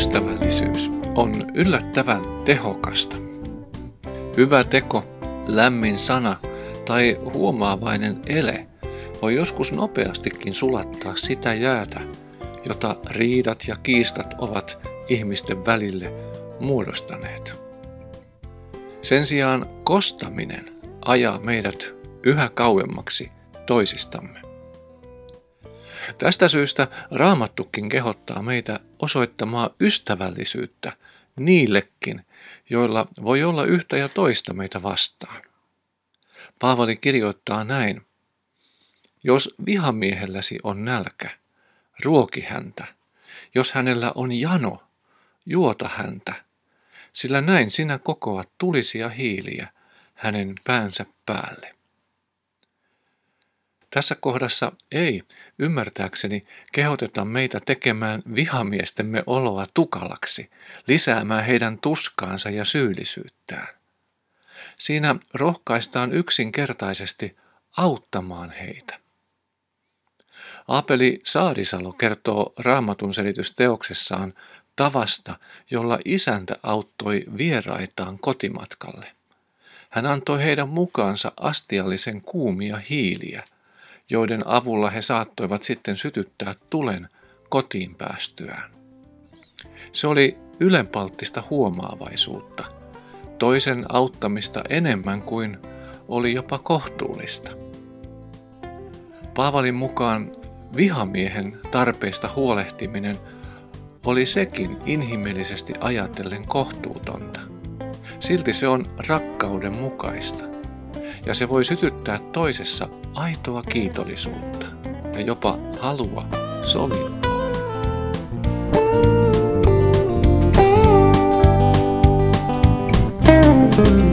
Ystävällisyys on yllättävän tehokasta. Hyvä teko, lämmin sana tai huomaavainen ele voi joskus nopeastikin sulattaa sitä jäätä, jota riidat ja kiistat ovat ihmisten välille muodostaneet. Sen sijaan kostaminen ajaa meidät yhä kauemmaksi toisistamme. Tästä syystä Raamattukin kehottaa meitä osoittamaan ystävällisyyttä niillekin, joilla voi olla yhtä ja toista meitä vastaan. Paavali kirjoittaa näin: jos vihamiehelläsi on nälkä, ruoki häntä. Jos hänellä on jano, juota häntä, sillä näin sinä kokoat tulisia hiiliä hänen päänsä päälle. Tässä kohdassa ei, ymmärtääkseni, kehoteta meitä tekemään vihamiestemme oloa tukalaksi, lisäämään heidän tuskaansa ja syyllisyyttään. Siinä rohkaistaan yksinkertaisesti auttamaan heitä. Aapeli Saarisalo kertoo Raamatun selitysteoksessaan tavasta, jolla isäntä auttoi vieraitaan kotimatkalle. Hän antoi heidän mukaansa astiallisen kuumia hiiliä, joiden avulla he saattoivat sitten sytyttää tulen kotiin päästyään. Se oli ylenpalttista huomaavaisuutta, toisen auttamista enemmän kuin oli jopa kohtuullista. Paavalin mukaan vihamiehen tarpeista huolehtiminen oli sekin inhimillisesti ajatellen kohtuutonta. Silti se on rakkauden mukaista, ja se voi sytyttää toisessa aitoa kiitollisuutta ja jopa halua sovintoon.